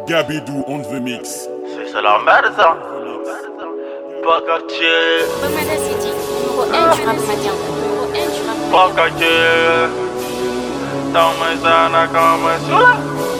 Gabidou on the mix. C'est la merde ça. Pas quartier. Bamada City, numéro 1 du rap malien. Pas quartier. Dans mes sana comme cela.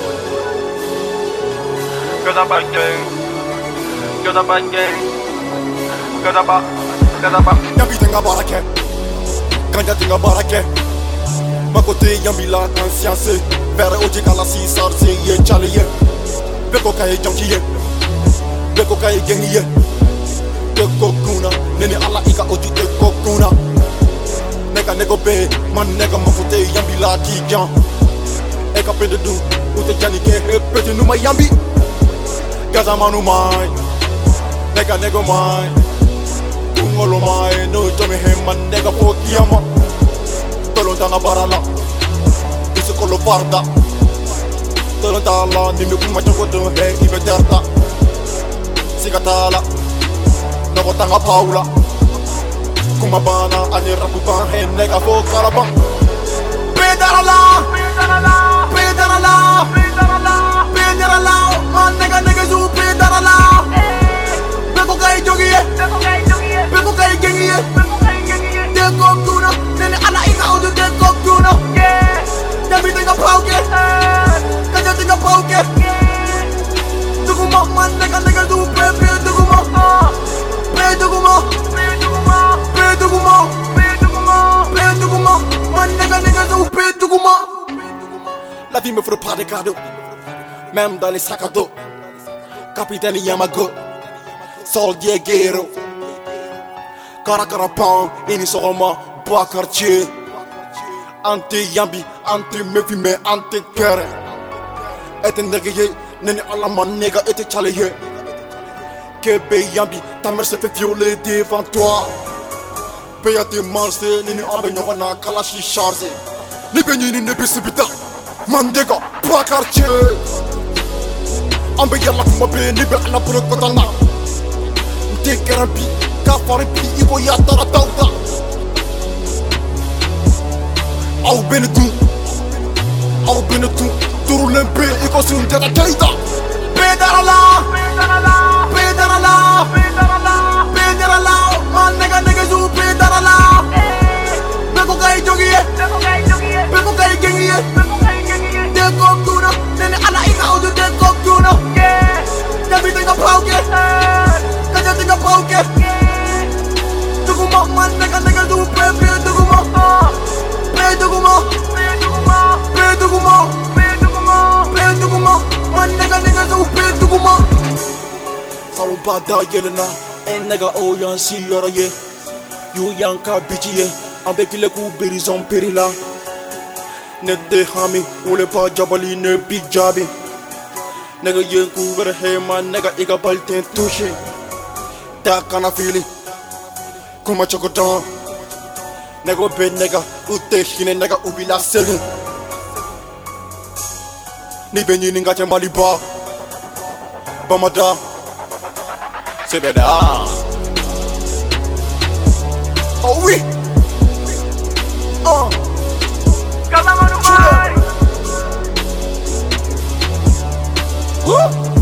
Que t'as pas gang. Que t'as pas gang. Que t'as pas. Yambi tenga barake. Kanja tenga barake. Ma côté yambi la conscience. Vers oji kala si sarse ye chaliye. Beko kaye jankiye. Beko kaye gengiye. Te kokuna. Nene ala ika oji te kokuna. Nega nego be. Man nega ma côté yambi la kijan. Eka pe de du. Ute janike. Peti numa yambi. Gaza manu mai. Nega nego mai. Ungolo mai. No jami hemman nega po kiyama. Tolong tanga barala. Isu kolo parda. Tolong tala. Nimi kuma choko dun he ibe terta. Sikatala. Nako tanga paula. Kuma bana ani rapu ban he nega po karaba. Pedarala. Pedarala. Pedarala. Man nega zu pedarala. Beko kai jogiye. Beko kai gengiye. De kokuna. Nene ala ika odu de kokuna. Yambi tenga pauke. Kanja tenga pauke. Duguma man nega zu pepe duguma. Pe duguma. Pe duguma. Man nega zu pe duguma. La vie me ferait pas de cadeaux. Même dans les sacs à dos. Capitaine Yamago. Soldier guerrero. Karakarapan. Inisoroma. Bois quartier. Anti-yambi. Anti-mefime. Anti-kere. Ete négayé. Nene alama nega ete chalaye. Kebe yambi. Ta mère se fait violer devant toi. Paya te manse. Nene abe nyokana kalashi chargé. Ni benyi ni nebi subita. Mandega. Bois quartier. Ambe yalla kuma be ni be ala puro kotana. Nte garanbi. Kafari pi ibo ya tara tauta. Au benetu. Turu lempe iko sun teta keita. Pedarala. Man nega zu pedarala. Beko kai jogiye. Beko kai gengiye. De kokuna. Nene ala ika odu de kokuna. Yambi tenga pauke. Kanja tenga pauke. Duguma man nega zu pepe duguma. Pe duguma. Man nega zu pe duguma. Salu bada yelena. En nega o yan si yoro ye. Yu yan ka bichi ye. Ambe kile ku berizon perila. Ne de hami. Ule pa jabali ne big jabi. Nega yen ku ver hema. Nega iga balten touche. Da kana fili. Kuma chokotan. Nega be nega. Ute hine nega ubila selu. Ni benyi ninga chembali ba. Bamada. Sebeda. Oh oui. Kama manu mai.